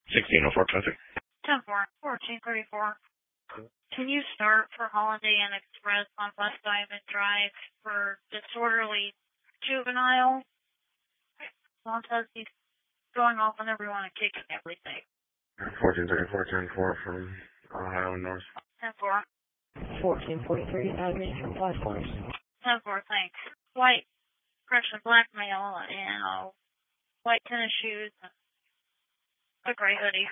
1604 traffic. 10-4, 1434. Can you start for Holiday Inn Express on West Diamond Drive for disorderly juvenile? Montez, he's going off on everyone and kicking everything. 1434, 10-4 from Ohio North. 10-4. 1443, Avenue from 5 points. 10-4, thanks. White, black male, and white tennis shoes, and a gray hoodie.